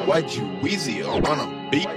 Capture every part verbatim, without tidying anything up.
White you Weezy on a beat.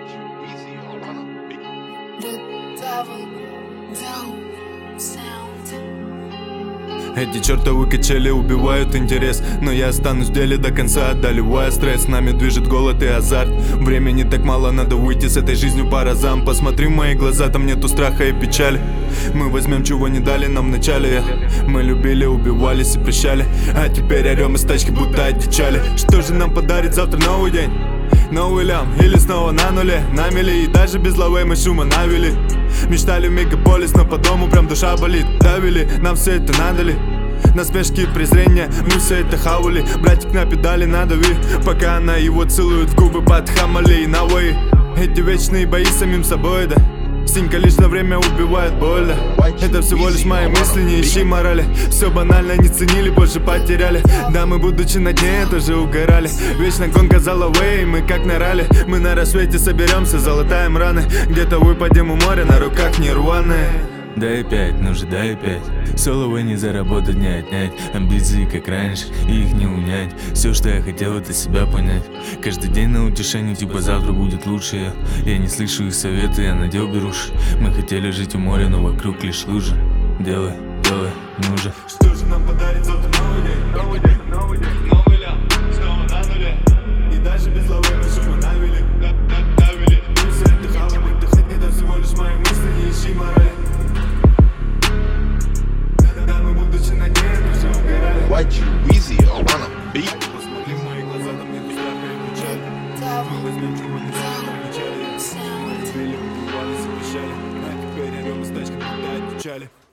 Эти чертовы качели убивают интерес, но я останусь в деле до конца, одолевая стресс. Нами движет голод и азарт. Времени так мало, надо выйти с этой жизнью по разам. Посмотри в мои глаза, там нету страха и печали. Мы возьмем, чего не дали нам в начале. Мы любили, убивались и прощали, а теперь орем из тачки, будто одичали. Что же нам подарит завтра новый день? Новый лям или снова на нуле? На мели и даже без лавы мы шума навели. Мечтали в мегаполис, но по дому прям душа болит. Давили, нам все это надо ли? Насмешки и презрения, мы все это хавали. Братик на педали надави, пока она его целует в губы под хамали и навои. Эти вечные бои с самим собой, да. Синька лишь на время убивает боль, да. Это всего лишь мои мысли, не ищи морали. Все банально, не ценили, больше потеряли. Да, мы будучи на дне, тоже угорали. Вечно гонка за лавей, мы как на ралли. Мы на рассвете соберемся, залатаем раны. Где-то выпадем у моря, на руках нирваны. Дай пять, ну же дай пять. Соловой не заработать, не отнять. Амбиции как раньше, и их не унять. Все, что я хотел, это себя понять. Каждый день на утешение, типа завтра будет лучше. Я не слышу их советы, я надел беруши. Мы хотели жить у моря, но вокруг лишь лужи. Делай, делай, ну же. Что же нам подарит завтра новый день? Новый день, новый день, новый лям, снова на нуле. И даже без лавы мы шума навели. Давили, мы все это хавали. Это всего лишь мои мысли, не ищи морали. White you Weezy on a beat. Посмотри в мои глаза, там нету страха и печали. Мы возьмем, чего не дали нам в начале. Мы любили, убивались и прощали, а теперь орем из тачки, будто отвечали.